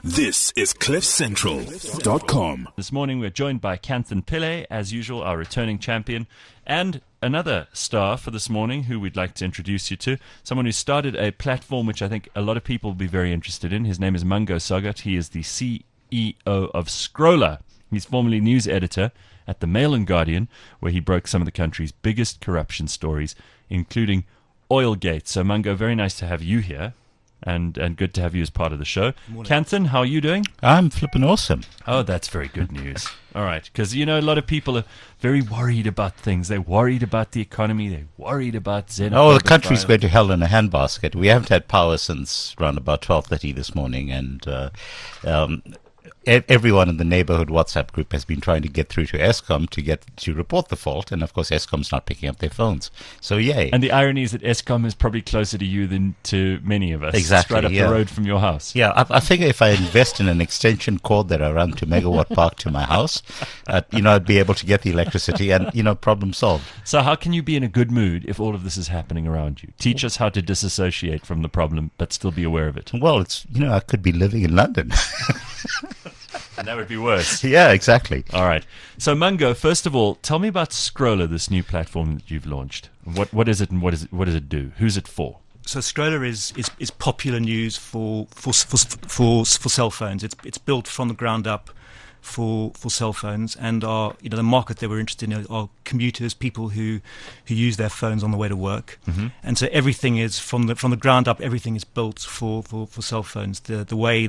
This is CliffCentral.com. This morning we're joined by Kanthan Pillay, as usual, our returning champion, and another star for this morning who we'd like to introduce you to, someone who started a platform which I think a lot of people will be very interested in. His name is Mungo Sagat. He is the CEO of Scroller. He's formerly news editor at the Mail and Guardian, where he broke some of the country's biggest corruption stories, including Oilgate. So Mungo, very nice to have you here. And good to have you as part of the show. Kanthan, how are you doing? I'm flipping awesome. Oh, that's very good news. All right, because, you know, a lot of people are very worried about things. They're worried about the economy. They're worried about xenophobic Oh, the country's violence. going to hell in a handbasket. We haven't had power since around about 12:30 this morning, and everyone in the neighborhood WhatsApp group has been trying to get through to Eskom to report the fault, and of course Eskom's not picking up their phones. So yay. And the irony is that Eskom is probably closer to you than to many of us. Exactly, Straight up yeah. the road from your house. Yeah, I figure if I invest in an extension cord that I run to Megawatt Park to my house, I'd be able to get the electricity and, problem solved. So how can you be in a good mood if all of this is happening around you? Teach us how to disassociate from the problem, but still be aware of it. Well, I could be living in London. And that would be worse. Yeah, exactly. All right. So, Mungo, first of all, tell me about Scroller, this new platform that you've launched. What is it, and what does it do? Who's it for? So Scroller is popular news for cell phones. It's built from the ground up for cell phones, and the market that we're interested in are commuters, people who use their phones on the way to work. Mm-hmm. And so everything is from the ground up. Everything is built for cell phones. The way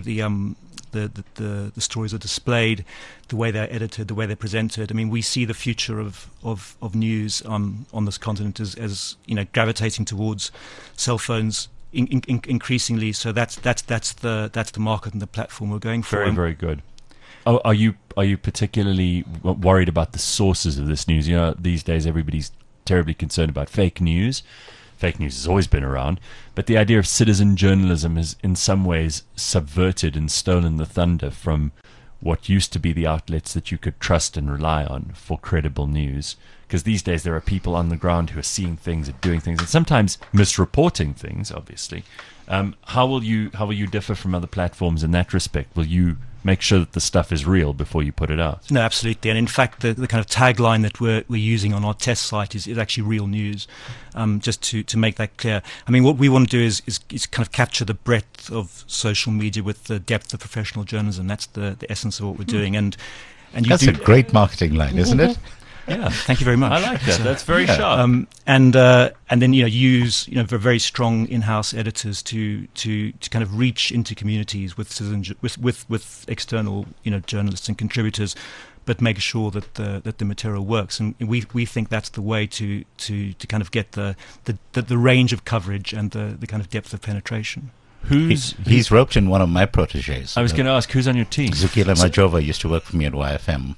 the stories are displayed, the way they're edited, the way they're presented. I mean, we see the future of news on this continent as gravitating towards cell phones increasingly. So that's the market and the platform we're going for. Very, very good. Oh, are you particularly worried about the sources of this news? These days everybody's terribly concerned about fake news. Fake news has always been around, but the idea of citizen journalism has in some ways subverted and stolen the thunder from what used to be the outlets that you could trust and rely on for credible news. Because these days there are people on the ground who are seeing things and doing things and sometimes misreporting things, obviously. How will you differ from other platforms in that respect? Will you make sure that the stuff is real before you put it out? No, absolutely. And in fact, the kind of tagline that we're using on our test site is actually real news, just to make that clear. I mean, what we want to do is kind of capture the breadth of social media with the depth of professional journalism. That's the essence of what we're doing. And that's a great marketing line, isn't it? Yeah, thank you very much. I like that. That's very sharp. And then use very strong in-house editors to kind of reach into communities with external journalists and contributors, but make sure that the material works. And we think that's the way to kind of get the range of coverage and the kind of depth of penetration. He's roped in one of my proteges. I was going to ask, who's on your team? Zukile Majova used to work for me at YFM.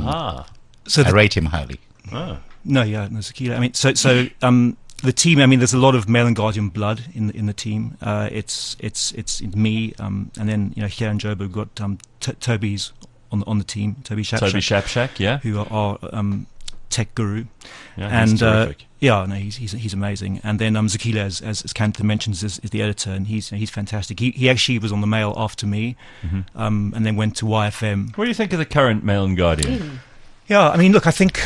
So I rate him highly. Oh. No, Zukile. I mean, so the team. I mean, there's a lot of Mail and Guardian blood in the team. It's me, and then here in Joburg we've got Toby's on the team. Toby Shapshak, yeah, who are tech guru. Yeah, he's terrific. He's amazing. And then Zukile, as Kanthan mentions, is the editor, and he's fantastic. He actually was on the Mail after me, and then went to YFM. What do you think of the current Mail and Guardian? Yeah, I mean, look, I think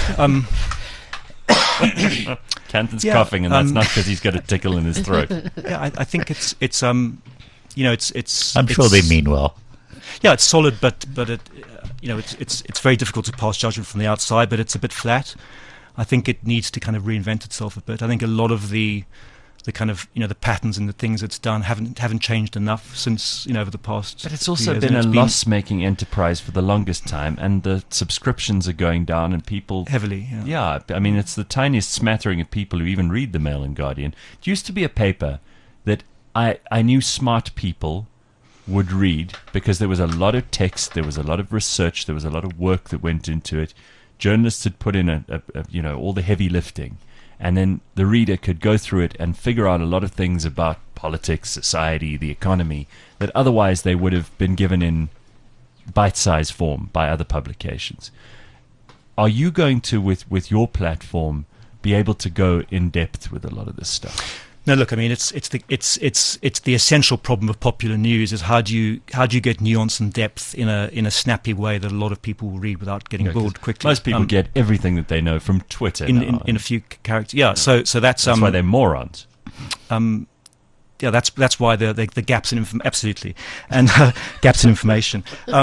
Kanthan's coughing, and that's not because he's got a tickle in his throat. Yeah, I think it's I'm sure they mean well. Yeah, it's solid, but it it's very difficult to pass judgment from the outside. But it's a bit flat. I think it needs to kind of reinvent itself a bit. I think a lot of the kind of the patterns and the things it's done haven't changed enough since over the past. But it's also years. been a loss-making enterprise for the longest time, and the subscriptions are going down, and people heavily. Yeah, I mean it's the tiniest smattering of people who even read the Mail and Guardian. It used to be a paper that I knew smart people would read because there was a lot of text, there was a lot of research, there was a lot of work that went into it. Journalists had put in all the heavy lifting. And then the reader could go through it and figure out a lot of things about politics, society, the economy, that otherwise they would have been given in bite-sized form by other publications. Are you going to, with your platform, be able to go in depth with a lot of this stuff? No, look, I mean, it's the essential problem of popular news is how do you get nuance and depth in a snappy way that a lot of people will read without getting bored quickly. Most people get everything that they know from Twitter in a few characters. Yeah, so that's why they're morons. Yeah, that's why the gaps in absolutely and gaps in information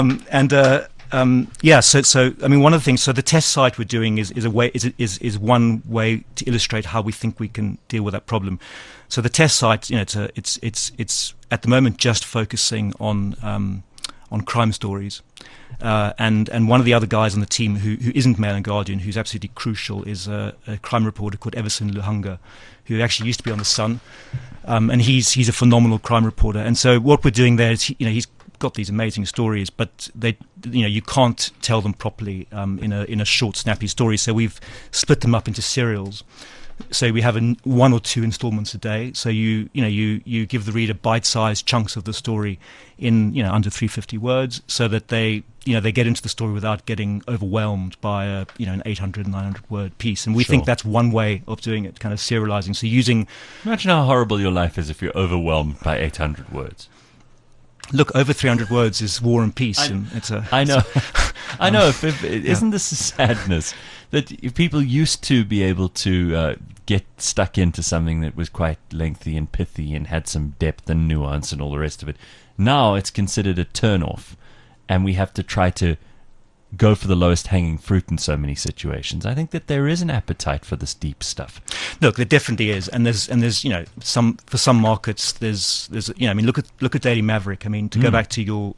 yeah. So I mean, one of the things. So the test site we're doing is one way to illustrate how we think we can deal with that problem. So the test site, it's at the moment just focusing on crime stories. And one of the other guys on the team who isn't Mail and Guardian, who's absolutely crucial, is a crime reporter called Everson Luhanga, who actually used to be on The Sun, and he's a phenomenal crime reporter. And so what we're doing there is, he's got these amazing stories, but you can't tell them properly in a short, snappy story. So we've split them up into serials. So we have 1 or 2 installments a day. So you give the reader bite-sized chunks of the story in under 350 words, so that they get into the story without getting overwhelmed by an 800, 900 word piece. And we think that's one way of doing it, kind of serializing. So imagine how horrible your life is if you're overwhelmed by 800 words. Look, over 300 words is War and Peace. I know. I know. Isn't this a sadness that people used to be able to get stuck into something that was quite lengthy and pithy and had some depth and nuance and all the rest of it? Now it's considered a turn-off, and we have to try to go for the lowest hanging fruit in so many situations. I think that there is an appetite for this deep stuff. Look, there definitely is, and there's some for some markets there's I mean, look at Daily Maverick. I mean, to go back to your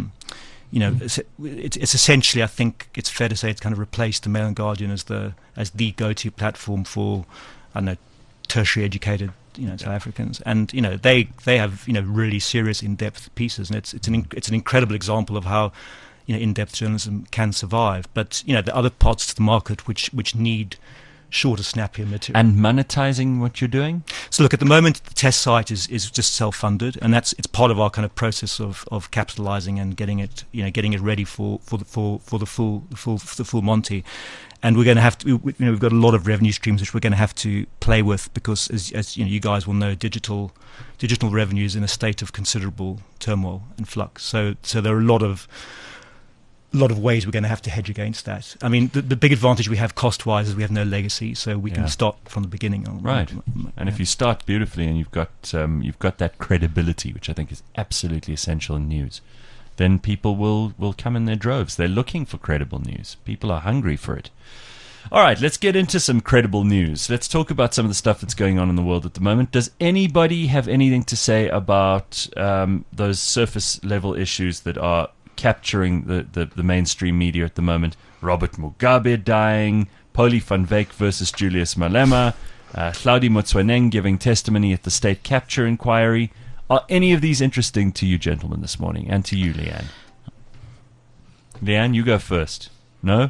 it's essentially, I think it's fair to say, it's kind of replaced the Mail and Guardian as the go-to platform for, I don't know, tertiary educated South Africans, and they have really serious in-depth pieces, and it's an incredible example of how in-depth journalism can survive. But there are other parts of the market which need shorter, snappier material. And monetizing what you're doing? So look, at the moment the test site is just self-funded, and it's part of our kind of process of capitalizing and getting it ready for the full Monty. And we're going to have to, we've got a lot of revenue streams which we're going to have to play with, because as you guys will know, digital revenue is in a state of considerable turmoil and flux. So there are a lot of ways we're going to have to hedge against that. I mean, the big advantage we have cost-wise is we have no legacy, so we can start from the beginning. Right. And if you start beautifully and you've got that credibility, which I think is absolutely essential in news, then people will come in their droves. They're looking for credible news. People are hungry for it. All right, let's get into some credible news. Let's talk about some of the stuff that's going on in the world at the moment. Does anybody have anything to say about those surface-level issues that are capturing the mainstream media at the moment? Robert Mugabe dying, Polly van Wyk versus Julius Malema, Hlaudi Motsoeneng giving testimony at the state capture inquiry. Are any of these interesting to you gentlemen this morning, and to you, Leanne? Leanne, you go first. No?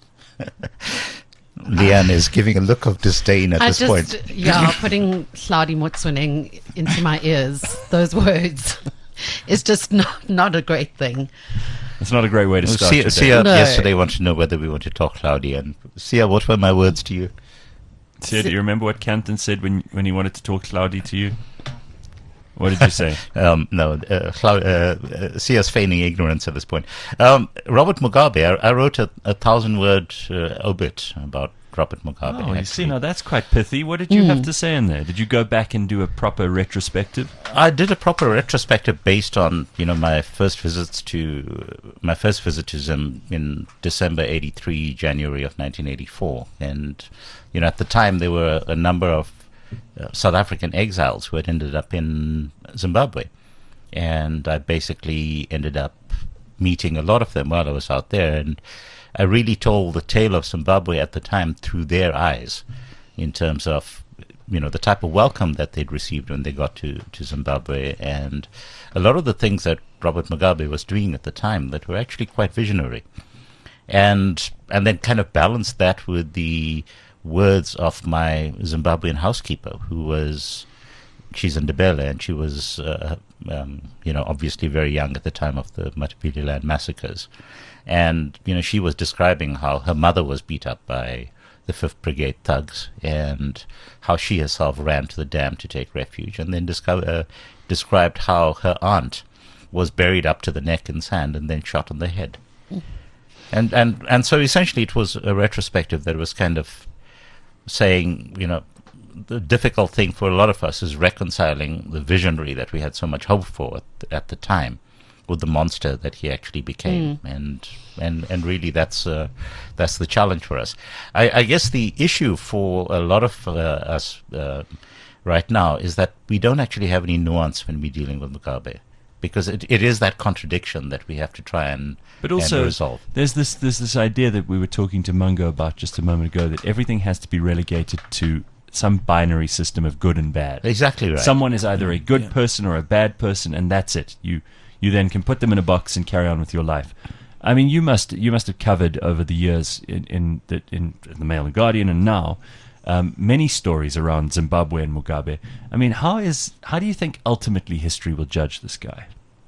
Leanne is giving a look of disdain at this point. Yeah, putting Hlaudi Motsoeneng into my ears, those words, is just not a great thing. It's not a great way to start your day. Sia yesterday wanted to know whether we want to talk Hlaudi, and Sia, what were my words to you? Sia, do you remember what Canton said when he wanted to talk Hlaudi to you? What did you say? No, Sia's feigning ignorance at this point. Robert Mugabe, I wrote a 1,000-word obit about Robert Mugabe. Oh, you see, now that's quite pithy. What did you have to say in there? Did you go back and do a proper retrospective? I did a proper retrospective based on my first visit to Zim in December '83, January of 1984, and at the time there were a number of South African exiles who had ended up in Zimbabwe, and I basically ended up meeting a lot of them while I was out there, and I really told the tale of Zimbabwe at the time through their eyes, in terms of the type of welcome that they'd received when they got to Zimbabwe, and a lot of the things that Robert Mugabe was doing at the time that were actually quite visionary, and then kind of balanced that with the words of my Zimbabwean housekeeper, she's in Ndebele, and she was obviously very young at the time of the Matabeleland massacres, and she was describing how her mother was beat up by the 5th Brigade thugs, and how she herself ran to the dam to take refuge, and then described how her aunt was buried up to the neck in sand and then shot on the head. And so essentially it was a retrospective that was kind of saying, the difficult thing for a lot of us is reconciling the visionary that we had so much hope for at the time with the monster that he actually became. And really that's the challenge for us. I guess the issue for a lot of us right now is that we don't actually have any nuance when we're dealing with Mugabe, because it is that contradiction that we have to try and resolve. There's this idea that we were talking to Mungo about just a moment ago, that everything has to be relegated to some binary system of good and bad. Exactly right. Someone is either a good person or a bad person, and that's it. You then can put them in a box and carry on with your life. I mean, you must have covered over the years in the Mail and Guardian and now many stories around Zimbabwe and Mugabe. I mean, how do you think ultimately history will judge this guy?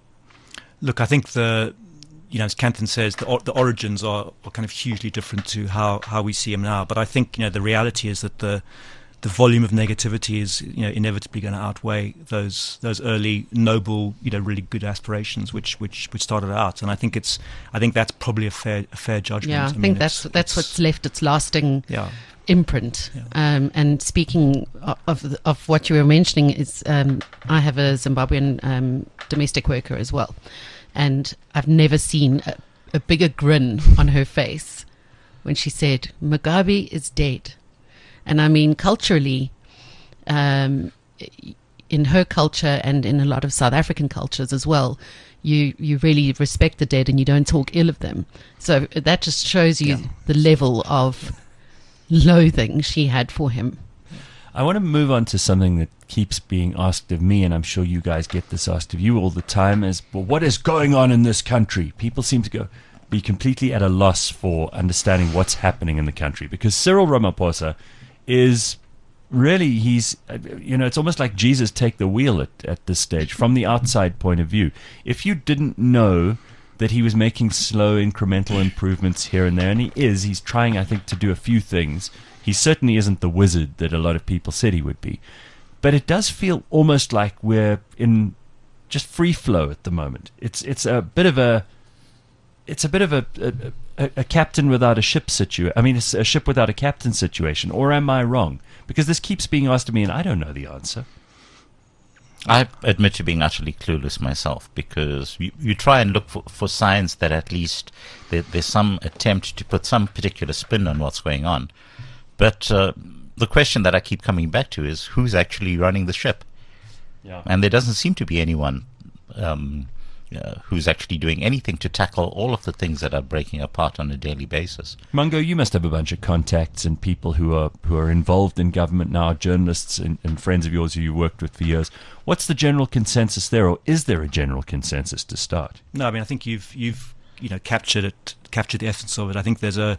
Look, I think as Kanthan says, the origins are kind of hugely different to how we see him now. But I think the reality is that the volume of negativity is inevitably going to outweigh those early noble really good aspirations which started out. And I think that's probably a fair judgment. Yeah, I think that's what's left its lasting imprint. Yeah. And speaking of what you were mentioning, is I have a Zimbabwean domestic worker as well, and I've never seen a bigger grin on her face when she said Mugabe is dead. And I mean, culturally, in her culture and in a lot of South African cultures as well, you really respect the dead and you don't talk ill of them. So that just shows you the level of loathing she had for him. I want to move on to something that keeps being asked of me, and I'm sure you guys get this asked of you all the time, is, well, what is going on in this country? People seem to be completely at a loss for understanding what's happening in the country, because Cyril Ramaphosa is really, it's almost like Jesus take the wheel at this stage from the outside point of view. If you didn't know that he was making slow incremental improvements here and there, and he's trying, I think, to do a few things. He certainly isn't the wizard that a lot of people said he would be. But it does feel almost like we're in just free flow at the moment. It's a bit of a captain without a ship situation. I mean, it's a ship without a captain situation. Or am I wrong? Because this keeps being asked of me, and I don't know the answer. I admit to being utterly clueless myself, because you try and look for signs that at least there's some attempt to put some particular spin on what's going on. But the question that I keep coming back to is, who's actually running the ship? Yeah. And there doesn't seem to be anyone who's actually doing anything to tackle all of the things that are breaking apart on a daily basis. Mungo, you must have a bunch of contacts and people who are involved in government now, journalists and friends of yours who you worked with for years. What's the general consensus there, or is there a general consensus to start? No, I mean, I think you've captured the essence of it. I think there's a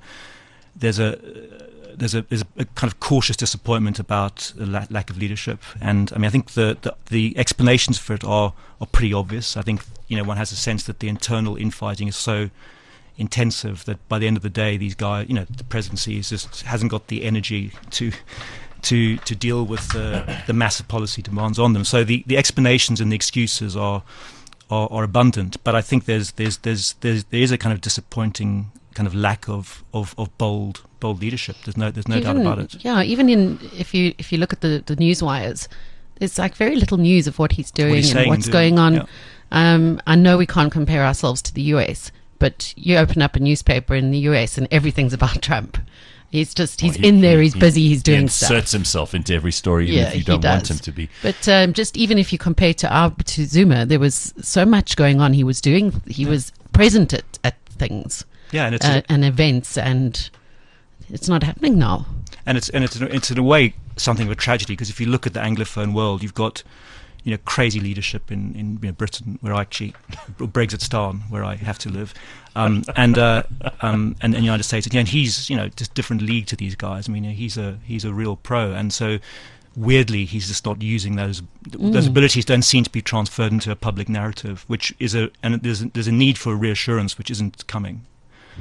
kind of cautious disappointment about the lack of leadership, and I mean, I think the explanations for it are pretty obvious. I think one has a sense that the internal infighting is so intensive that by the end of the day, these guys, the presidency hasn't got the energy to deal with the massive policy demands on them. So the explanations and the excuses are abundant, but I think there is a kind of disappointing kind of lack of bold leadership. There's no doubt about it. Yeah, even if you look at the news wires, there's like very little news of what he's doing and what's going on. Yeah. I know we can't compare ourselves to the US, but you open up a newspaper in the US and everything's about Trump. He's in there, he's busy, he's doing stuff. He inserts himself into every story, even if you don't want him to be. But just even if you compare to Zuma, there was so much going on. He was present at things. Yeah, and events, and it's not happening now. And it's in a way something of a tragedy, because if you look at the Anglophone world, you've got crazy leadership in Britain, where I actually, Brexitstan, where I have to live, and the United States, and he's just different league to these guys. I mean, he's a real pro, and so weirdly he's just not using those abilities. Don't seem to be transferred into a public narrative, which is and there's a need for reassurance which isn't coming.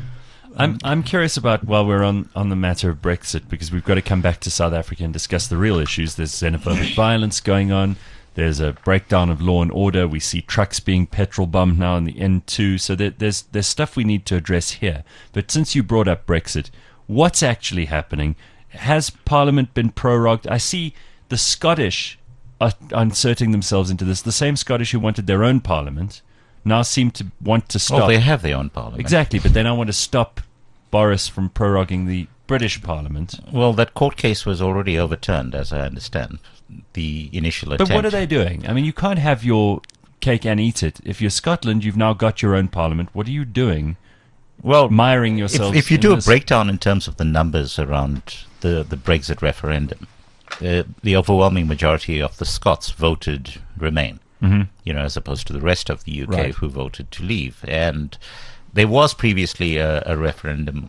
I'm curious about, while we're on the matter of Brexit, because we've got to come back to South Africa and discuss the real issues. There's xenophobic violence going on. There's a breakdown of law and order. We see trucks being petrol bombed now on the N2. So there's stuff we need to address here. But since you brought up Brexit, what's actually happening? Has Parliament been prorogued? I see the Scottish are inserting themselves into this. The same Scottish who wanted their own Parliament now seem to want to stop. Well, they have their own Parliament. Exactly, but they now want to stop Boris from proroguing the British Parliament. Well, that court case was already overturned, as I understand, the initial attempt. But what are they doing? I mean, you can't have your cake and eat it. If you're Scotland, you've now got your own Parliament. What are you doing? Well, miring yourself. If you do a breakdown in terms of the numbers around the Brexit referendum, the overwhelming majority of the Scots voted Remain, as opposed to the rest of the UK Right. who voted to leave. And there was previously a referendum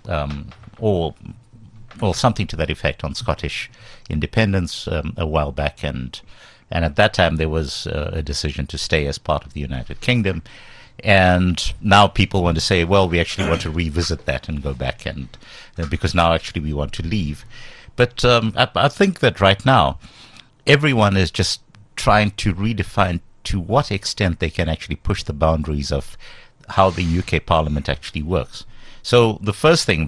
or something to that effect on Scottish independence a while back, and at that time there was a decision to stay as part of the United Kingdom. And now people want to say, well, we actually want to revisit that and go back, and because now actually we want to leave. But I think that right now everyone is just trying to redefine to what extent they can actually push the boundaries of how the UK Parliament actually works. So the first thing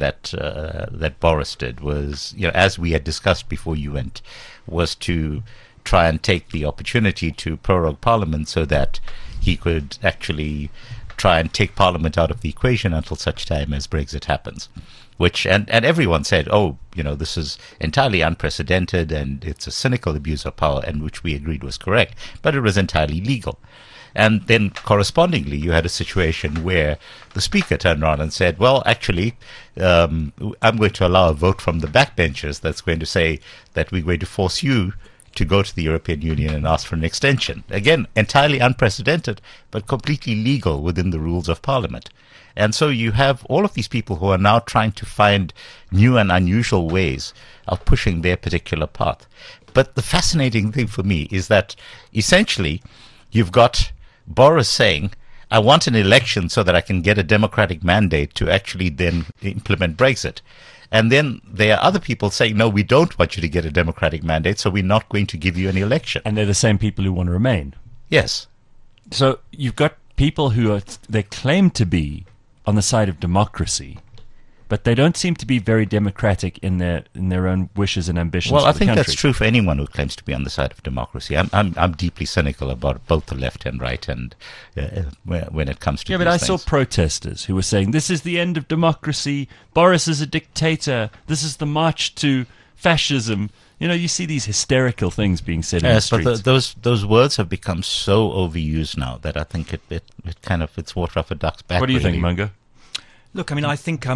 that Boris did was, as we had discussed before you went, was to try and take the opportunity to prorogue Parliament so that he could actually try and take Parliament out of the equation until such time as Brexit happens. Which and everyone said, this is entirely unprecedented and it's a cynical abuse of power, and which we agreed was correct, but it was entirely legal. And then correspondingly, you had a situation where the Speaker turned around and said, well, actually, I'm going to allow a vote from the backbenchers that's going to say that we're going to force you to go to the European Union and ask for an extension. Again, entirely unprecedented, but completely legal within the rules of Parliament. And so you have all of these people who are now trying to find new and unusual ways of pushing their particular path. But the fascinating thing for me is that essentially you've got Boris saying, I want an election so that I can get a democratic mandate to actually then implement Brexit. And then there are other people saying, no, we don't want you to get a democratic mandate, so we're not going to give you an election. And they're the same people who want to remain. Yes. So you've got people who they claim to be on the side of democracy, but they don't seem to be very democratic in their own wishes and ambitions. Well, for I the think country. that's true for anyone who claims to be on the side of democracy. I'm deeply cynical about both the left and right, and when it comes to Yeah, but these I saw things. protesters who were saying, this is the end of democracy, Boris is a dictator, this is the march to fascism. You see these hysterical things being said in the Yes, streets. but those words have become so overused now that I think it's water off a duck's back. What do you think, really. Mungo? Look, I mean, I think,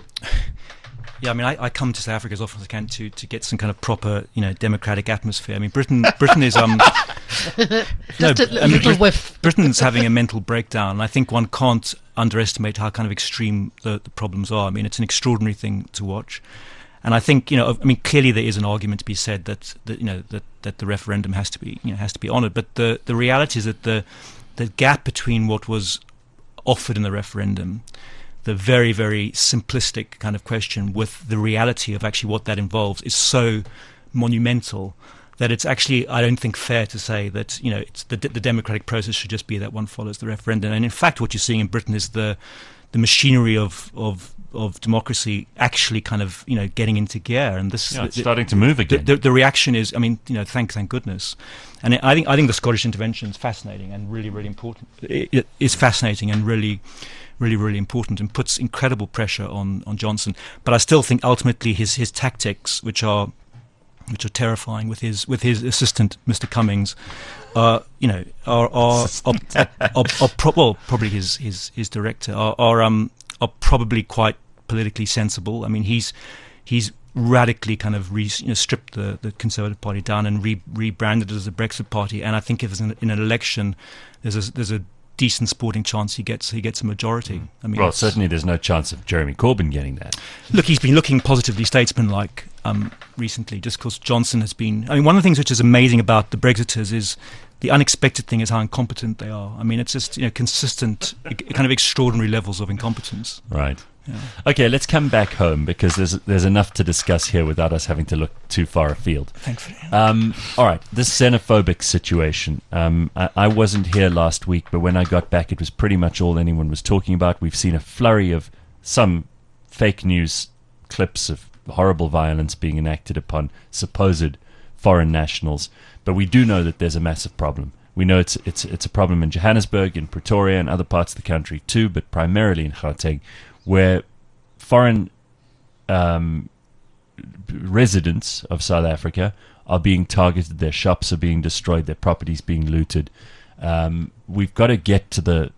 I come to South Africa as often as I can to get some kind of proper, democratic atmosphere. I mean, Britain is Just a little whiff. Britain's having a mental breakdown. And I think one can't underestimate how kind of extreme the problems are. I mean, it's an extraordinary thing to watch. And I think, clearly there is an argument to be said that the referendum has to be honoured. But the reality is that the gap between what was offered in the referendum, the very, very simplistic kind of question, with the reality of actually what that involves, is so monumental that it's actually, I don't think, fair to say that it's the democratic process should just be that one follows the referendum. And in fact, what you're seeing in Britain is the machinery of democracy actually kind of getting into gear, and this It's starting to move again. the reaction is, thank goodness. And I think the Scottish intervention is fascinating and really, really important. It is fascinating and really, really, really important, and puts incredible pressure on Johnson. But I still think ultimately his tactics, which are terrifying, with his assistant Mr. Cummings, probably his director are probably quite politically sensible. I mean, he's radically kind of stripped the Conservative Party down and rebranded it as the Brexit Party. And I think if in an election, there's a decent sporting chance he gets a majority. I mean, Well, certainly there's no chance of Jeremy Corbyn getting that. Look, he's been looking positively statesmanlike recently, just because Johnson has been. I mean, one of the things which is amazing about the Brexiters is the unexpected thing is how incompetent they are. I mean, it's just consistent, kind of extraordinary levels of incompetence. Right. Okay, let's come back home because there's enough to discuss here without us having to look too far afield. Thankfully. All right, this xenophobic situation. I wasn't here last week, but when I got back, it was pretty much all anyone was talking about. We've seen a flurry of some fake news clips of horrible violence being enacted upon supposed foreign nationals, but we do know that there's a massive problem. We know it's a problem in Johannesburg, in Pretoria, and other parts of the country too, but primarily in Gauteng, where foreign residents of South Africa are being targeted, their shops are being destroyed, their properties being looted. We've got to get to the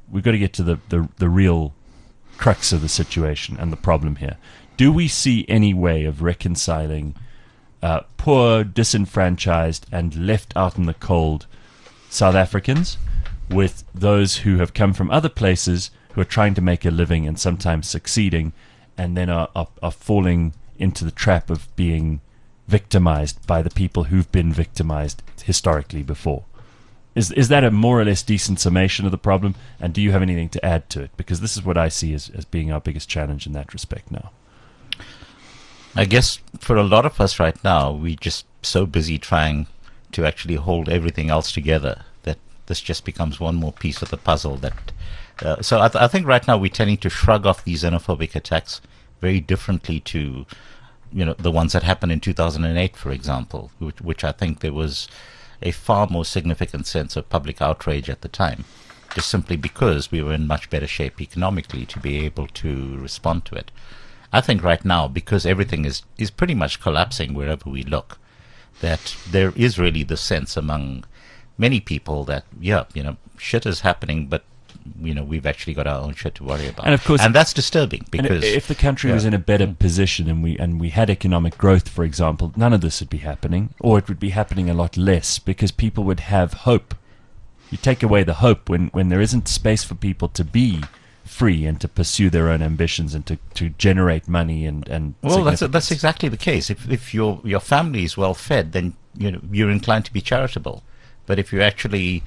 real crux of the situation and the problem here. Do we see any way of reconciling poor, disenfranchised, and left out in the cold South Africans with those who have come from other places who are trying to make a living and sometimes succeeding, and then are falling into the trap of being victimized by the people who've been victimized historically before? Is that a more or less decent summation of the problem? And do you have anything to add to it? Because this is what I see as being our biggest challenge in that respect now. I guess for a lot of us right now, we're just so busy trying to actually hold everything else together that this just becomes one more piece of the puzzle. So I think right now we're tending to shrug off these xenophobic attacks very differently to, the ones that happened in 2008, for example, which I think there was a far more significant sense of public outrage at the time, just simply because we were in much better shape economically to be able to respond to it. I think right now, because everything is pretty much collapsing wherever we look, that there is really the sense among many people that, shit is happening, but, we've actually got our own shit to worry about. And of course, and that's disturbing because if the country was in a better position and we had economic growth, for example, none of this would be happening, or it would be happening a lot less because people would have hope. You take away the hope when there isn't space for people to be free and to pursue their own ambitions and to generate money and well, that's exactly the case. If your family is well fed, then you're inclined to be charitable. But if you're actually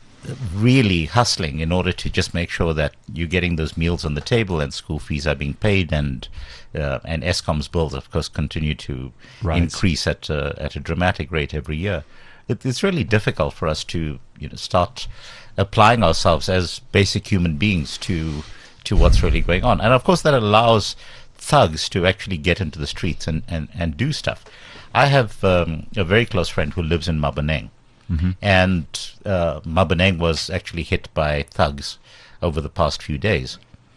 really hustling in order to just make sure that you're getting those meals on the table and school fees are being paid and Eskom's bills, of course, continue to increase at a dramatic rate every year, it's really difficult for us to start applying ourselves as basic human beings to what's really going on. And of course that allows thugs to actually get into the streets and do stuff. I have a very close friend who lives in Maboneng. Mm-hmm. And Maboneng was actually hit by thugs over the past few days.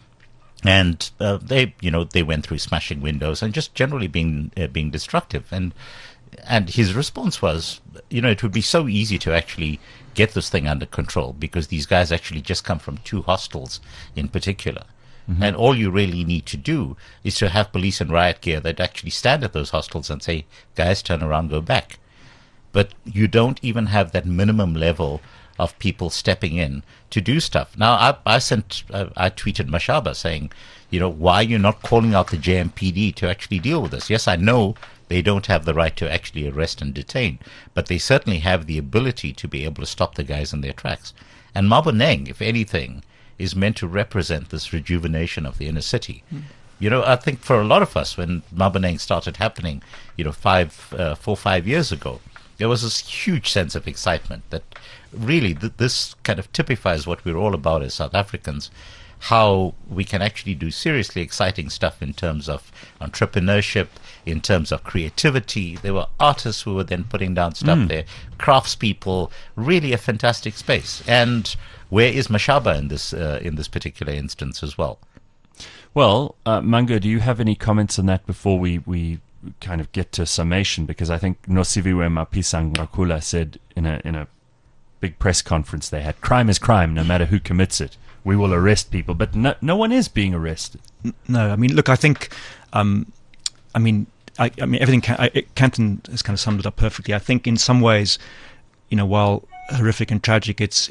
And they went through smashing windows and just generally being destructive. And his response was, it would be so easy to actually get this thing under control because these guys actually just come from two hostels in particular. Mm-hmm. And all you really need to do is to have police in riot gear that actually stand at those hostels and say, guys, turn around, go back. But you don't even have that minimum level of people stepping in to do stuff. Now, I tweeted Mashaba saying, why are you not calling out the JMPD to actually deal with this? Yes, I know they don't have the right to actually arrest and detain, but they certainly have the ability to be able to stop the guys in their tracks. And Maboneng, if anything, is meant to represent this rejuvenation of the inner city. I think for a lot of us, when Maboneng started happening, 4 or 5 years ago, there was this huge sense of excitement that really this kind of typifies what we're all about as South Africans, how we can actually do seriously exciting stuff in terms of entrepreneurship, in terms of creativity. There were artists who were then putting down stuff there, craftspeople, really a fantastic space. And where is Mashaba in this particular instance as well? Well, Mango, do you have any comments on that before we kind of get to a summation? Because I think Nosiviwe Mapisa-Nqakula said in a big press conference they had, crime is crime, no matter who commits it. We will arrest people, but no one is being arrested. No, I mean, look, I think, everything. Canton has kind of summed it up perfectly. I think in some ways, while horrific and tragic, it's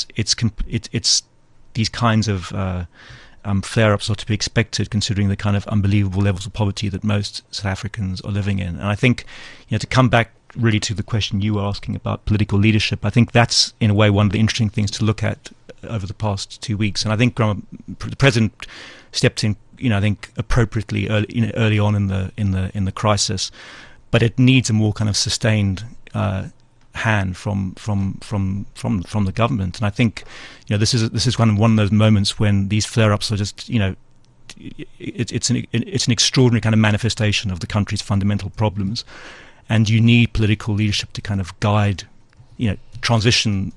these kinds of flare-ups are to be expected, considering the kind of unbelievable levels of poverty that most South Africans are living in. And I think, to come back really to the question you were asking about political leadership, I think that's in a way one of the interesting things to look at over the past 2 weeks. And I think the president stepped in I think appropriately early on in the crisis, but it needs a more kind of sustained hand from the government. And I think this is one of those moments when these flare-ups are just it's an extraordinary kind of manifestation of the country's fundamental problems, and you need political leadership to kind of guide transition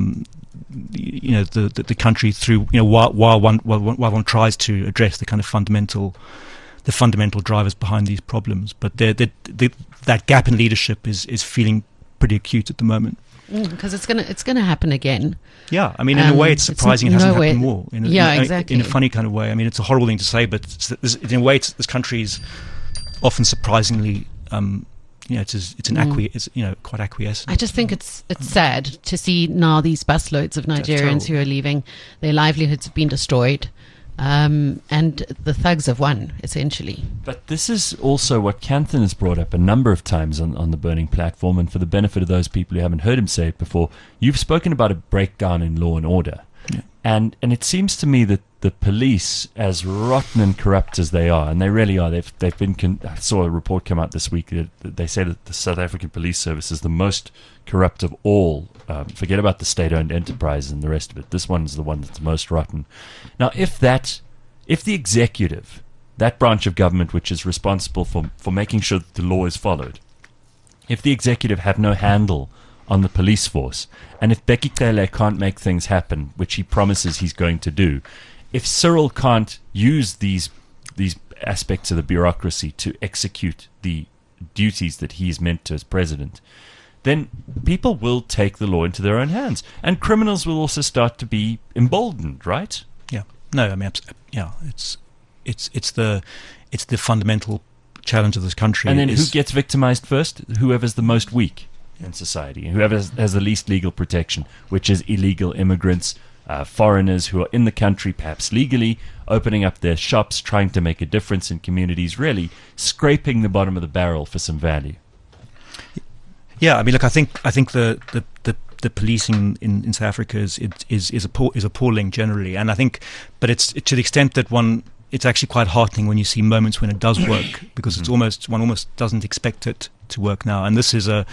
the country through while one tries to address the kind of fundamental drivers behind these problems. But that gap in leadership is feeling pretty acute at the moment. Because it's gonna happen again. Yeah, I mean, in a way, it's surprising it hasn't happened more. Exactly. In a funny kind of way. I mean, it's a horrible thing to say, but in a way, this country is often surprisingly, it's quite acquiescent. I just think it's sad to see now these busloads of Nigerians who are leaving. Their livelihoods have been destroyed. And the thugs have won, essentially. But this is also what Kanthan has brought up a number of times on the Burning Platform, and for the benefit of those people who haven't heard him say it before, you've spoken about a breakdown in law and order. Yeah. And it seems to me that the police, as rotten and corrupt as they are, and they really are, they've been. I saw a report come out this week that they say that the South African Police Service is the most corrupt of all. Forget about the state-owned enterprises and the rest of it. This one's the one that's most rotten. Now, if the executive, that branch of government which is responsible for making sure that the law is followed, if the executive have no handle on the police force, and if Bheki Cele can't make things happen, which he promises he's going to do, if Cyril can't use these aspects of the bureaucracy to execute the duties that he's meant to as president, then people will take the law into their own hands, and criminals will also start to be emboldened, right? Yeah. No, I mean, it's the fundamental challenge of this country. And then who gets victimized first? Whoever's the most weak in society, whoever has the least legal protection, which is illegal immigrants, foreigners who are in the country, perhaps legally, opening up their shops, trying to make a difference in communities, really scraping the bottom of the barrel for some value. Yeah, I mean, look, I think the policing in South Africa is appalling generally, and I think, but it's to the extent that it's actually quite heartening when you see moments when it does work, because one almost doesn't expect it to work now, and this is a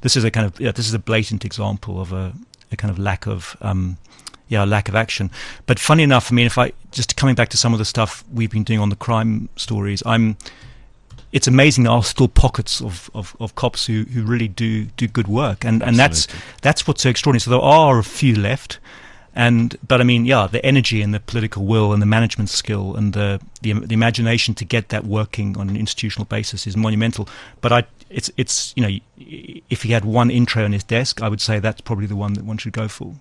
blatant example of a kind of lack of action. But funny enough, I mean, just coming back to some of the stuff we've been doing on the crime stories, it's amazing there are still pockets of cops who really do good work, and that's what's so extraordinary. So there are a few left, but I mean, the energy and the political will and the management skill and the imagination to get that working on an institutional basis is monumental. But it's if he had one intro on his desk, I would say that's probably the one that one should go for.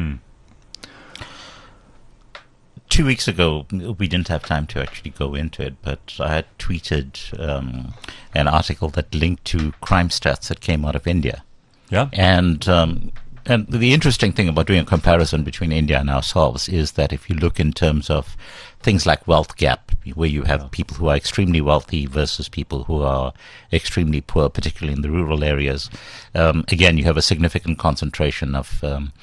2 weeks ago, we didn't have time to actually go into it, but I had tweeted an article that linked to crime stats that came out of India. Yeah. And the interesting thing about doing a comparison between India and ourselves is that if you look in terms of things like wealth gap, where you have people who are extremely wealthy versus people who are extremely poor, particularly in the rural areas, again, you have a significant concentration of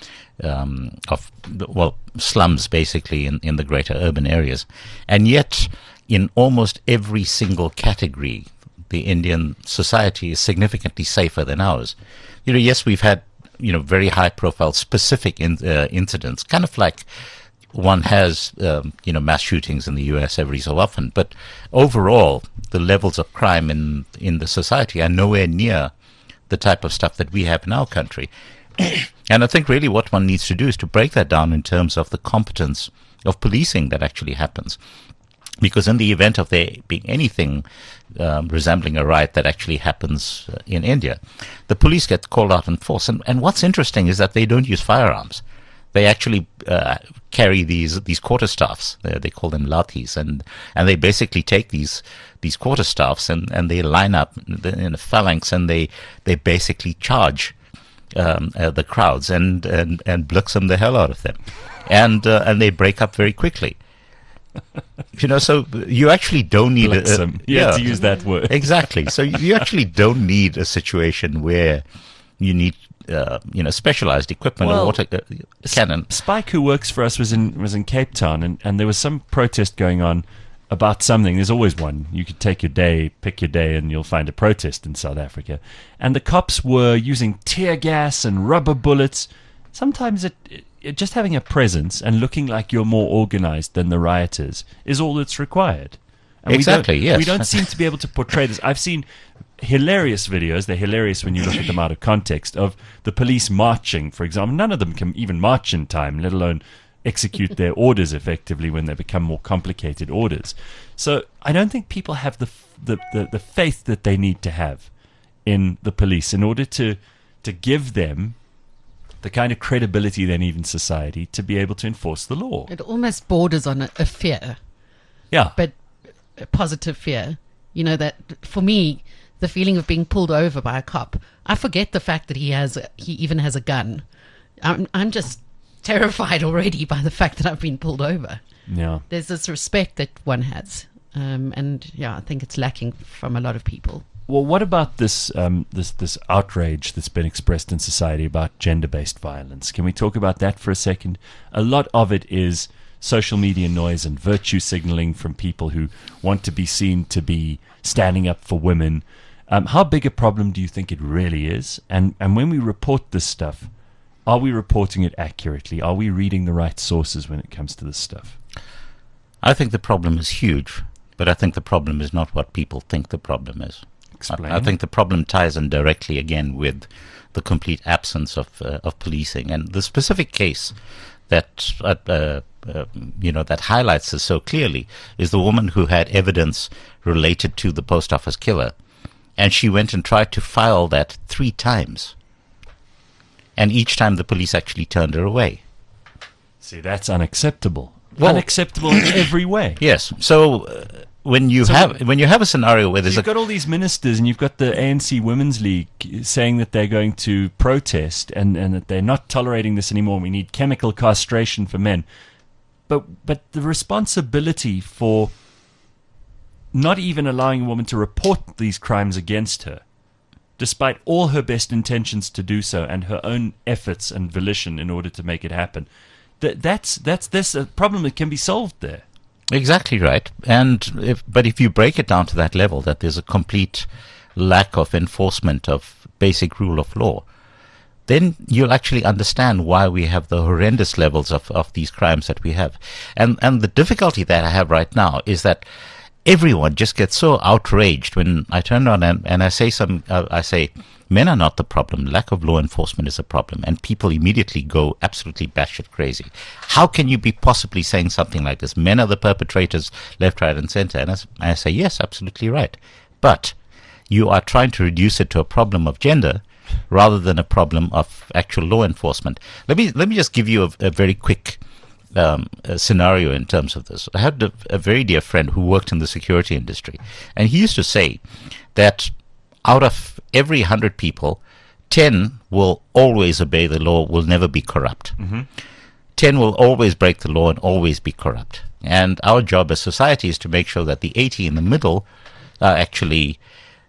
slums basically in the greater urban areas. And yet, in almost every single category, the Indian society is significantly safer than ours. Yes, we've had, very high profile specific incidents, kind of like one has, mass shootings in the US every so often. But overall, the levels of crime in the society are nowhere near the type of stuff that we have in our country. And I think really what one needs to do is to break that down in terms of the competence of policing that actually happens. Because in the event of there being anything resembling a riot that actually happens in India, the police get called out in force. And what's interesting is that they don't use firearms. They actually carry these quarterstaffs. They call them lathis, and they basically take these quarterstaffs and they line up in a phalanx, and they basically charge the crowds and blitz them the hell out of them, and they break up very quickly. So you actually don't need to use that word. Exactly. So you actually don't need a situation where you need specialized equipment or water cannon. Spike, who works for us, was in Cape Town, and there was some protest going on about something. There's always one. You could take your day, pick your day, and you'll find a protest in South Africa. And the cops were using tear gas and rubber bullets. Sometimes just having a presence and looking like you're more organized than the rioters is all that's required. And Exactly, yes. We don't seem to be able to portray this. I've seen hilarious videos. They're hilarious when you look at them out of context, of the police marching, for example. None of them can even march in time, let alone execute their orders effectively when they become more complicated orders. So I don't think people have the faith that they need to have in the police in order to give them the kind of credibility they need in society to be able to enforce the law. It almost borders on a fear, Yeah. but a positive fear. You know, that for me, the feeling of being pulled over by a cop, I forget the fact that he even has a gun. I'm just terrified already by the fact that I've been pulled over. Yeah. There's this respect that one has, and I think it's lacking from a lot of people. Well, what about this this outrage that's been expressed in society about gender-based violence? Can we talk about that for a second? A lot of it is social media noise and virtue signaling from people who want to be seen to be standing up for women. How big a problem do you think it really is? And when we report this stuff, are we reporting it accurately? Are we reading the right sources when it comes to this stuff? I think the problem is huge, but I think the problem is not what people think the problem is. Explain. I think the problem ties in directly again with the complete absence of policing, and the specific case that that highlights this so clearly is the woman who had evidence related to the post office killer, and she went and tried to file that 3 times, and each time the police actually turned her away. See, that's unacceptable. Well- Unacceptable in every way. Yes, so. When you have a scenario where there's You've got all these ministers, and you've got the ANC Women's League saying that they're going to protest and that they're not tolerating this anymore. We need chemical castration for men. But the responsibility for not even allowing a woman to report these crimes against her, despite all her best intentions to do so and her own efforts and volition in order to make it happen, that's a problem that can be solved there. Exactly right. But if you break it down to that level, that there's a complete lack of enforcement of basic rule of law, then you'll actually understand why we have the horrendous levels of these crimes that we have. And the difficulty that I have right now is that everyone just gets so outraged when I turn around and I say men are not the problem. Lack of law enforcement is a problem. And people immediately go absolutely batshit crazy. How can you be possibly saying something like this? Men are the perpetrators, left, right, and center. And I say, yes, absolutely right. But you are trying to reduce it to a problem of gender rather than a problem of actual law enforcement. Let me just give you a very quick scenario in terms of this. I had a very dear friend who worked in the security industry, and he used to say that out of every 100 people, 10 will always obey the law, will never be corrupt. 10 will always break the law and always be corrupt. And our job as society is to make sure that the 80 in the middle are actually,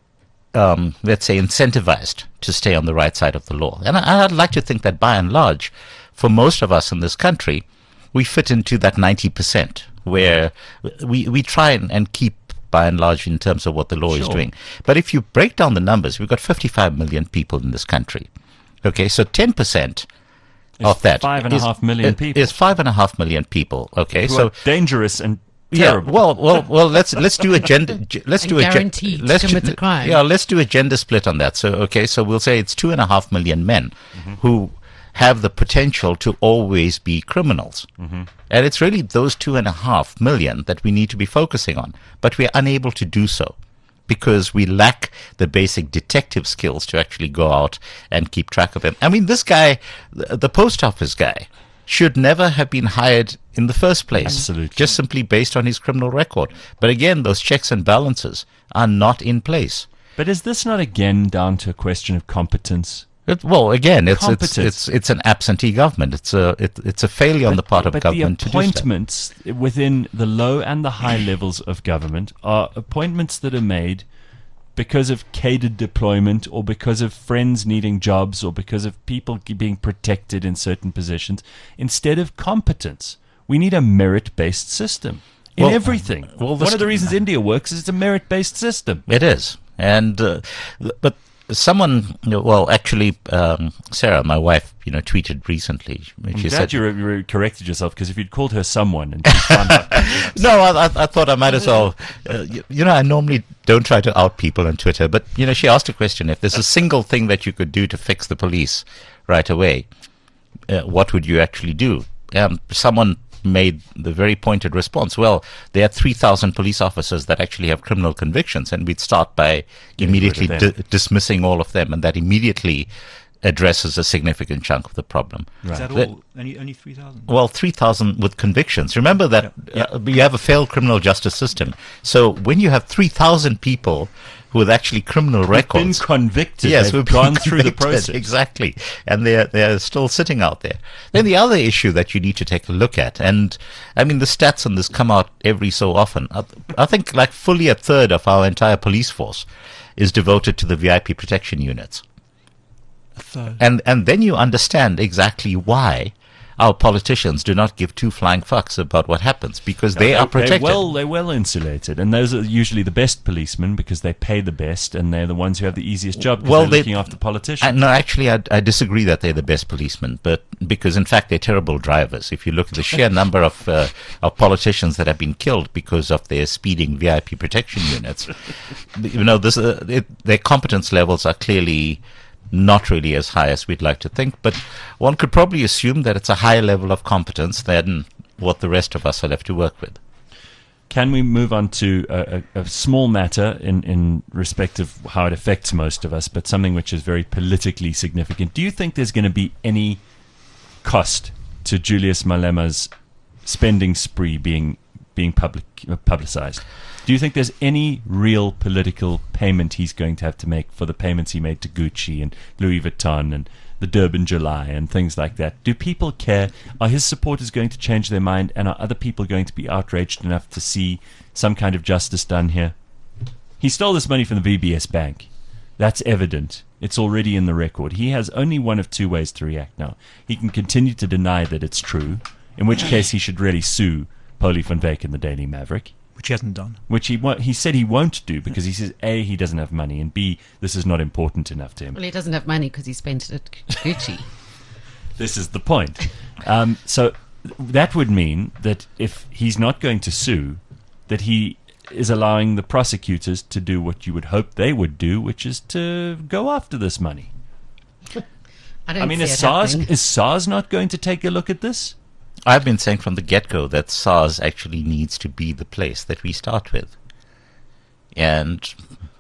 let's say, incentivized to stay on the right side of the law. And I'd like to think that by and large, for most of us in this country, we fit into that 90%, where we try and keep by and large in terms of what the law is doing. But if you break down the numbers, we've got 55 million people in this country. Okay, so 10% of that 5.5 million people. Is 5.5 million people. Okay, Who so are dangerous and yeah, terrible. well, let's do a gender. Let's do a guaranteed to commit the crime. Yeah, let's do a gender split on that. So so we'll say it's 2.5 million men who have the potential to always be criminals. And it's really those 2.5 million that we need to be focusing on. But we're unable to do so because we lack the basic detective skills to actually go out and keep track of them. I mean, this guy, the post office guy, should never have been hired in the first place. Absolutely. Just simply based on his criminal record. But again, those checks and balances are not in place. But is this not again down to a question of competence? Well, again, it's Competence. it's an absentee government. It's a failure on the part of government to do so. But the appointments within the low and the high levels of government are appointments that are made because of catered deployment, or because of friends needing jobs, or because of people being protected in certain positions, instead of competence. We need a merit-based system. in Well, everything. well, One of the reasons India works is it's a merit-based system. It is. And, but someone, well, actually, Sarah, my wife, tweeted recently. I'm She glad said, you corrected yourself, because if you'd called her someone and she found out... no, I thought I might as well. I normally don't try to out people on Twitter, but, she asked a question. If there's a single thing that you could do to fix the police right away, what would you actually do? Someone made the very pointed response. Well, there are 3,000 police officers that actually have criminal convictions, and we'd start by immediately dismissing all of them, and that immediately addresses a significant chunk of the problem. Is that all? Only 3,000? Well, 3,000 with convictions. Remember that you have a failed criminal justice system. So when you have 3,000 people with actually criminal records, been convicted, yes, they've we've gone been through the convicted, process. exactly, and they're still sitting out there. Then the other issue that you need to take a look at, and I mean the stats on this come out every so often. I think like fully a third of our entire police force is devoted to the VIP protection units. A third. And then you understand exactly why our politicians do not give two flying fucks about what happens, because they are protected. They're well insulated, and those are usually the best policemen because they pay the best, and they're the ones who have the easiest job because they're looking after politicians. No, actually, I disagree that they're the best policemen, but because in fact they're terrible drivers. If you look at the sheer number of politicians that have been killed because of their speeding VIP protection units, their competence levels are clearly not really as high as we'd like to think, but one could probably assume that it's a higher level of competence than what the rest of us are left to work with. Can we move on to a small matter in respect of how it affects most of us, but something which is very politically significant? Do you think there's going to be any cost to Julius Malema's spending spree being publicized? Do you think there's any real political payment he's going to have to make for the payments he made to Gucci and Louis Vuitton and the Durban July and things like that? Do people care? Are his supporters going to change their mind, and are other people going to be outraged enough to see some kind of justice done here? He stole this money from the VBS Bank. That's evident. It's already in the record. He has only one of two ways to react now. He can continue to deny that it's true, in which case he should really sue Paulie van Wyk and the Daily Maverick. Which he hasn't done. Which he said he won't do, because he says, A, he doesn't have money, and B, this is not important enough to him. Well, he doesn't have money because he spent it at Gucci. This is the point. So that would mean that if he's not going to sue, that he is allowing the prosecutors to do what you would hope they would do, which is to go after this money. I mean, is SARS not going to take a look at this? I've been saying from the get-go that SARS actually needs to be the place that we start with. And,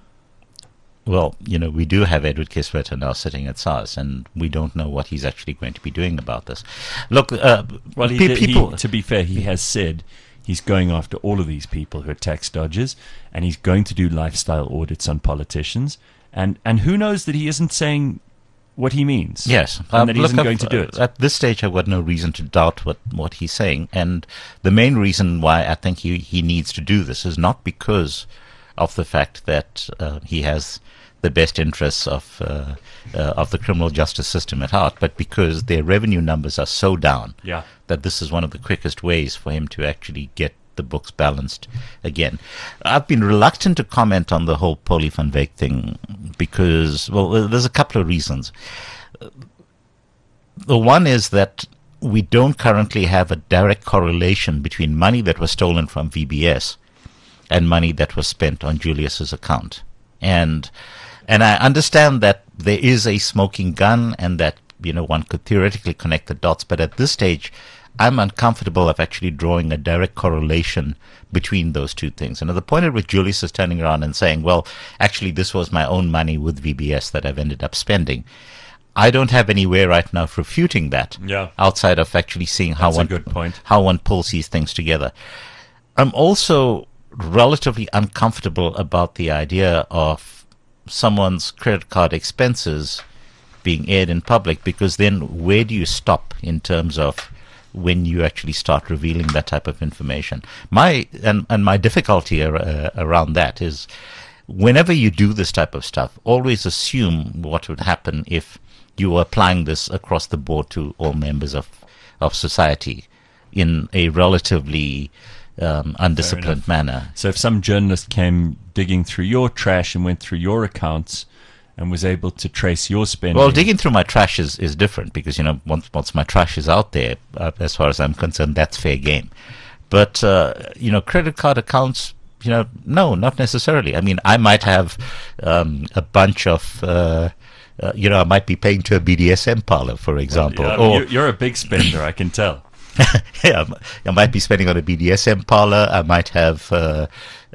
well, we do have Edward Kieswetter now sitting at SARS, and we don't know what he's actually going to be doing about this. Look, to be fair, he has said he's going after all of these people who are tax dodgers, and he's going to do lifestyle audits on politicians. And who knows that he isn't saying what he means. Yes. And that he isn't going to do it. At this stage, I've got no reason to doubt what he's saying. And the main reason why I think he needs to do this is not because of the fact that he has the best interests of the criminal justice system at heart, but because their revenue numbers are so down that this is one of the quickest ways for him to actually get the books balanced again. I've been reluctant to comment on the whole Paulie van Wyk thing because, well, there's a couple of reasons. The one is that we don't currently have a direct correlation between money that was stolen from VBS and money that was spent on Julius's account. And I understand that there is a smoking gun and that, one could theoretically connect the dots, but at this stage, I'm uncomfortable of actually drawing a direct correlation between those two things. And at the point at which Julius is turning around and saying, well, actually, this was my own money with VBS that I've ended up spending, I don't have any way right now of refuting that outside of actually seeing how one pulls these things together. I'm also relatively uncomfortable about the idea of someone's credit card expenses being aired in public, because then where do you stop in terms of when you actually start revealing that type of information? My difficulty around that is whenever you do this type of stuff, always assume what would happen if you were applying this across the board to all members of society in a relatively undisciplined manner. So if some journalist came digging through your trash and went through your accounts and was able to trace your spending... Well, digging through my trash is different because, once my trash is out there, as far as I'm concerned, that's fair game. But, credit card accounts, no, not necessarily. I mean, I might have a bunch of... I might be paying to a BDSM parlor, for example. Or you're a big spender, I can tell. Yeah, I might be spending on a BDSM parlor. I might have, a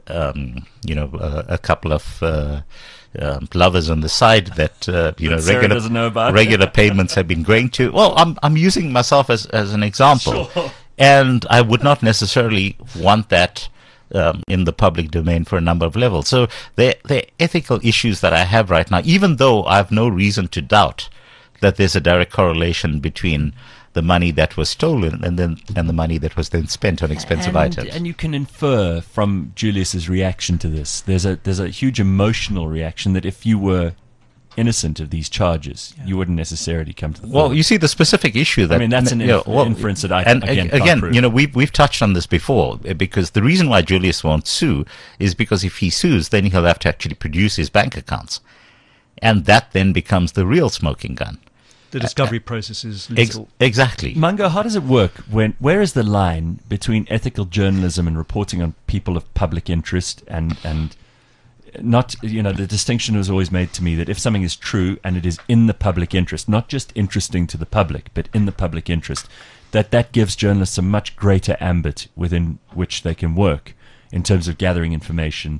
couple of lovers on the side that Sarah doesn't know about. Regular payments have been going to. Well, I'm using myself as an example, Sure. and I would not necessarily want that in the public domain for a number of levels. So the ethical issues that I have right now, even though I have no reason to doubt that there's a direct correlation between the money that was stolen and the money that was then spent on expensive items. And you can infer from Julius's reaction to this. There's a huge emotional reaction that if you were innocent of these charges, you wouldn't necessarily come to the Well, you see the specific issue that... I mean, that's an inference that I can't prove. We've touched on this before, because the reason why Julius won't sue is because if he sues, then he'll have to actually produce his bank accounts. And that then becomes the real smoking gun. The discovery process is lethal. Exactly. Mungo, how does it work? Where is the line between ethical journalism and reporting on people of public interest and not, the distinction was always made to me that if something is true and it is in the public interest, not just interesting to the public, but in the public interest, that gives journalists a much greater ambit within which they can work in terms of gathering information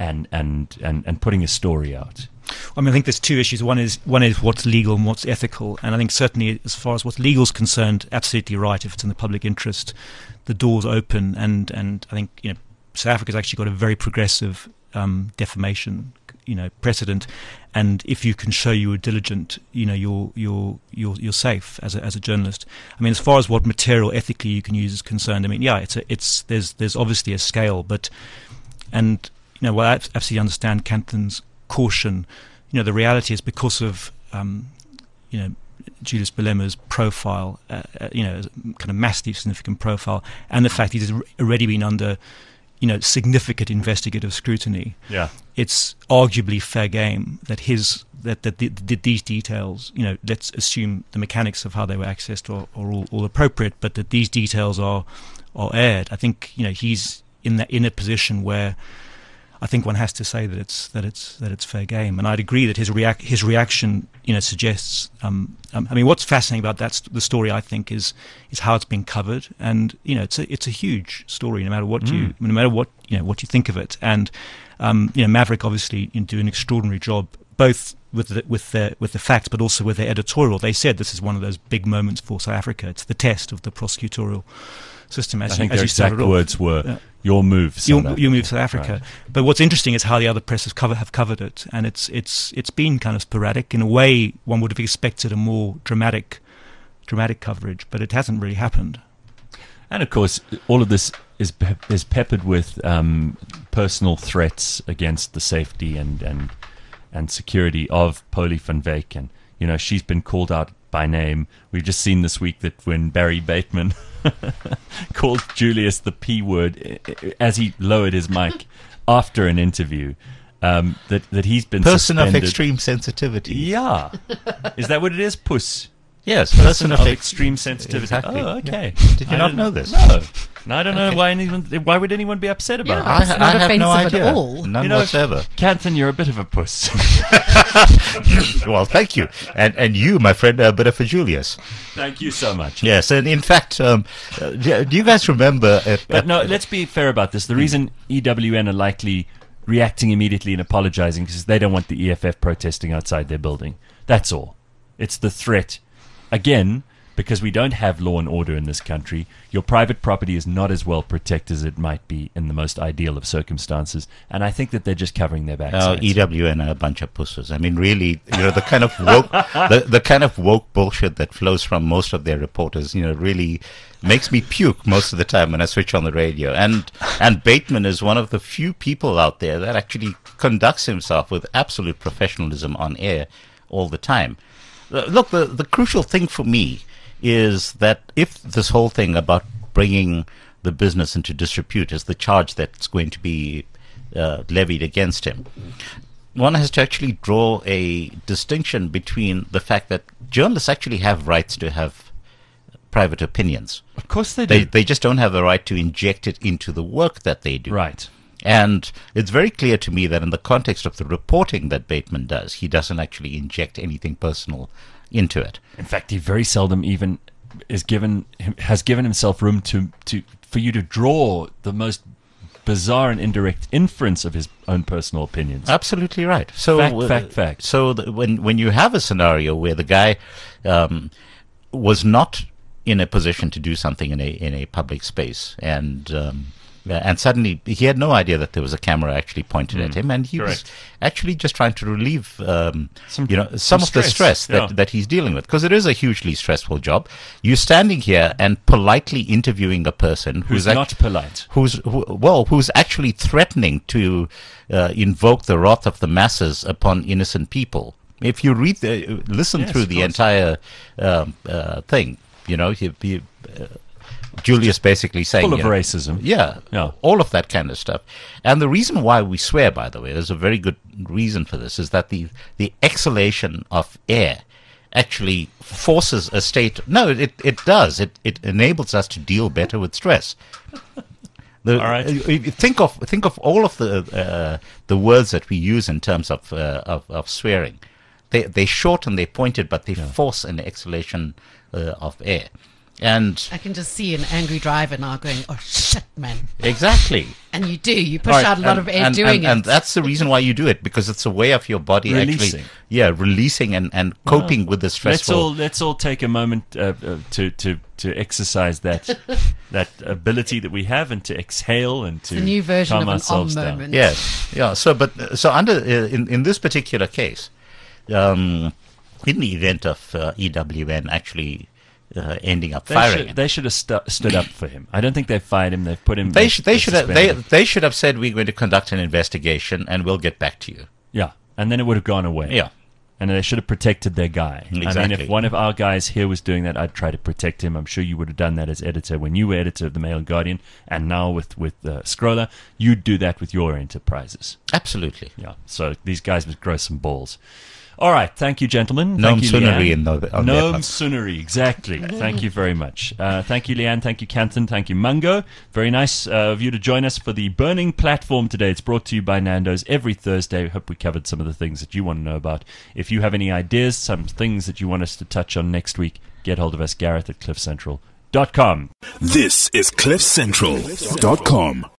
and putting a story out. I think there's two issues. One is what's legal and what's ethical. And I think certainly as far as what's legal is concerned, absolutely right. If it's in the public interest, the door's open. And I think South Africa's actually got a very progressive defamation precedent. And if you can show you were diligent, you're safe as a journalist. I mean, as far as what material ethically you can use is concerned, there's obviously a scale, I absolutely understand Canthan's caution. The reality is because of Julius Malema's profile, kind of massively significant profile, and the fact he's already been under significant investigative scrutiny. Yeah, it's arguably fair game that these details, let's assume the mechanics of how they were accessed are all appropriate, but that these details are aired. I think he's in a position where I think one has to say that it's fair game, and I'd agree that his reaction suggests. What's fascinating about the story, I think, is how it's been covered, and it's a huge story, no matter what you think of it, and Maverick obviously do an extraordinary job, both with the facts, but also with their editorial. They said this is one of those big moments for South Africa. It's the test of the prosecutorial system. I think their exact words were, "Your move, South Africa." You move South Africa. Right. But what's interesting is how the other press have covered it, and it's been kind of sporadic. In a way, one would have expected a more dramatic coverage, but it hasn't really happened. And of course, all of this is peppered with personal threats against the safety and security of Polly van Wyk, and she's been called out by name. We've just seen this week that when Barry Bateman called Julius the P word as he lowered his mic after an interview, that he's been person suspended. Of extreme sensitivity. Yeah, is that what it is? Puss. Yes, person of extreme sensitivity. Exactly. Oh, okay. Yeah. Did you not know this? No, I don't know why would anyone be upset about that? Not I have no offensive idea. at all. None whatsoever. Canthan, you're a bit of a puss. Well, thank you. And you, my friend, are a bit of a Julius. Thank you so much. Yes, and in fact, do you guys remember... But no, let's be fair about this. The reason EWN are likely reacting immediately and apologizing is they don't want the EFF protesting outside their building. That's all. It's the threat. Again, because we don't have law and order in this country, your private property is not as well protected as it might be in the most ideal of circumstances, and I think that they're just covering their backsides. EWN are a bunch of pussies. I mean, really, the kind of woke, the kind of woke bullshit that flows from most of their reporters, really makes me puke most of the time when I switch on the radio. And Bateman is one of the few people out there that actually conducts himself with absolute professionalism on air all the time. Look, the crucial thing for me is that if this whole thing about bringing the business into disrepute is the charge that's going to be levied against him. One has to actually draw a distinction between the fact that journalists actually have rights to have private opinions. Of course they do. They just don't have the right to inject it into the work that they do. Right. And it's very clear to me that in the context of the reporting that Bateman does, he doesn't actually inject anything personal into it. In fact, he very seldom even has given himself room for you to draw the most bizarre and indirect inference of his own personal opinions. Absolutely right. So Fact. So when you have a scenario where the guy was not in a position to do something in a public space, and suddenly he had no idea that there was a camera actually pointed at him, and he was actually just trying to relieve some of the stress that he's dealing with, because it is a hugely stressful job. You're standing here and politely interviewing a person who's not polite, who's actually threatening to invoke the wrath of the masses upon innocent people. If you listen through the entire thing, Julius basically saying full of racism. Yeah, all of that kind of stuff. And the reason why we swear, by the way, there's a very good reason for this, is that the exhalation of air actually forces a state. No, it does. It enables us to deal better with stress. All right. Think of all of the words that we use in terms of swearing. They're short and they're pointed, but they force an exhalation of air. And I can just see an angry driver now going, "Oh shit, man!" Exactly. And you push out a lot of air doing it, and that's the reation why you do it, because it's a way of your body releasing. Releasing and coping with the stressful. Let's all take a moment to exercise that ability that we have, and to exhale and to the new version calm of an ourselves down. moment. Yeah. So under in this particular case, in the event of EWN actually ending up firing, they should have stood up for him. I don't think they've fired him. They've put him. They should have said, we're going to conduct an investigation and we'll get back to you. Yeah, and then it would have gone away. Yeah. And they should have protected their guy. Exactly. I mean, if one of our guys here was doing that, I'd try to protect him. I'm sure you would have done that as editor when you were editor of the Mail and Guardian, and now with Scroller, you'd do that with your enterprises. Absolutely. Yeah. So these guys must grow some balls. All right. Thank you, gentlemen. Noam Thank you, Suneri Noam Suneri, exactly. Thank you very much. Thank you, Leanne. Thank you, Canton. Thank you, Mungo. Very nice of you to join us for the Burning Platform today. It's brought to you by Nando's every Thursday. Hope we covered some of the things that you want to know about. If you have any ideas, some things that you want us to touch on next week, get hold of us, Gareth at cliffcentral.com. This is cliffcentral.com.